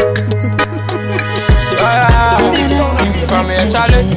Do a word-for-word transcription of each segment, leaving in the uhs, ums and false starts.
From here, Charlie.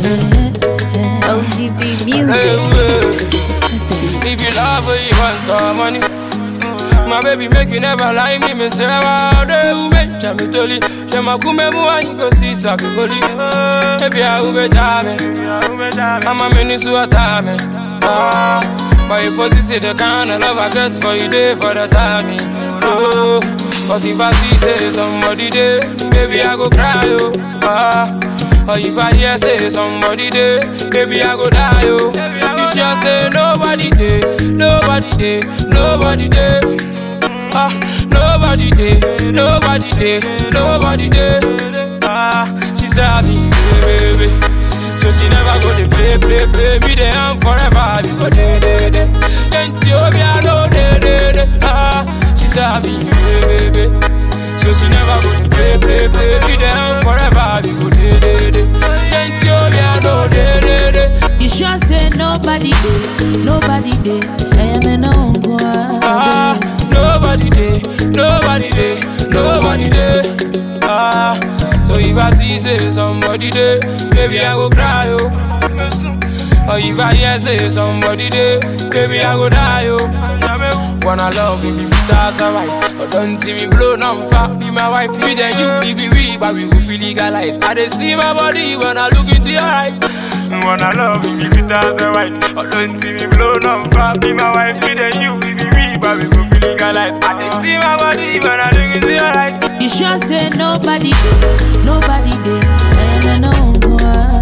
O G B music. If you love her, you want the money. My baby make you never lie me. Me say, wow, they will make me tell you. She ma kume mua, you go see sabi goli. Baby, I will be jamming. I'm a minister to a time. Ah, but if you see the kind of love I get for you, day for the timing. Oh, but if I see say somebody there, baby, I go cry, oh. Ah, or if I hear say somebody there, baby, I go die, oh. You just say nobody there, nobody there, nobody there. Ah, nobody there, nobody there, nobody there. Ah, she said me, baby, so she never go to play, play, play. Me there and forever, you go there, there, there. Then she hope I know there, there, there. Ah, she said me, baby, so she never go to play, play, play. Me there and forever, you go there, there, there. Then she hope I know there, there, there. You sure say nobody there, nobody there. I am an uncle. Ah, nobody there, nobody there, nobody there. Ah, so if I see say somebody there, baby I go cry, oh. Or if I hear say somebody there, baby I go die, oh. Wanna love me if that's alright, but don't see me blow no fat. Be my wife, me then you, be we, but we will feel legalized. I dey see my body when I look into your eyes. Wanna love me if that's alright, but don't see me blow no fat. Be my wife, me then you, be we, but we will feel legalized. I dey see my body when I look into your eyes. You sure say nobody there, nobody there. I am an uncle.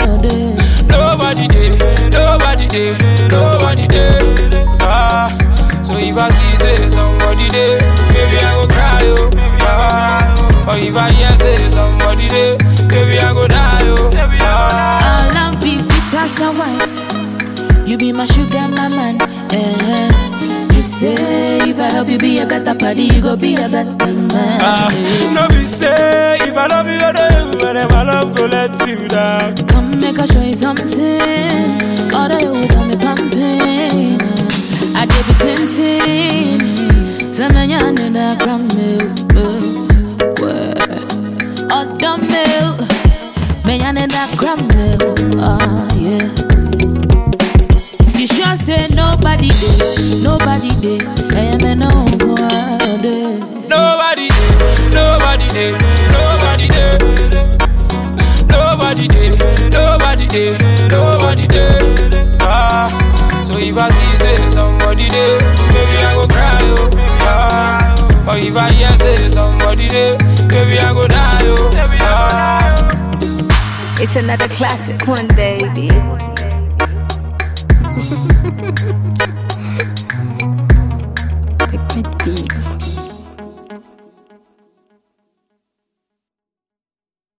Nobody there, nobody there, nobody there. Ah, so if I see say somebody there, baby I go cry, oh. Ah, or if I hear say somebody there, baby I go die, oh. Ah, all I'm be fit as a white. You be my sugar, my man. Eh. You say if I help you be a better party, you go be a better man. Ah, no be say if I love you, I do. Whenever my love go let you down. Come make I show you something. All the you got me pumping. I give you tintin. Some man you need a gram milk. All the milk. Man you need a gram milk. Ah yeah. You sure say nobody there, nobody there. I am an uncle. Nobody there, nobody there, nobody there. Nobody there, nobody there, nobody there. Ah, so if I see say somebody there, baby I go cry, oh. Ah, or if I hear say somebody there, baby I go die, oh. Ah. It's another classic one, baby.